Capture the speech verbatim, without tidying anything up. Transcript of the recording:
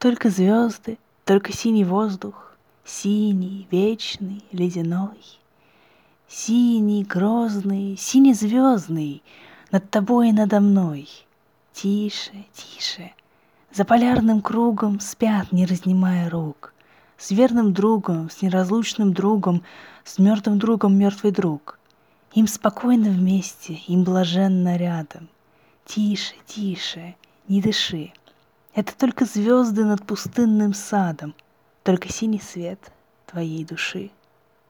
Только звезды, только синий воздух, синий, вечный, ледяной. Синий, грозный, сине-звездный, над тобой и надо мной. Тише, тише, за полярным кругом спят, не разнимая рук. С верным другом, с неразлучным другом, с мертвым другом мертвый друг. Им спокойно вместе, им блаженно рядом. Тише, тише, не дыши. Это только звезды над пустынным садом, только синий свет твоей души.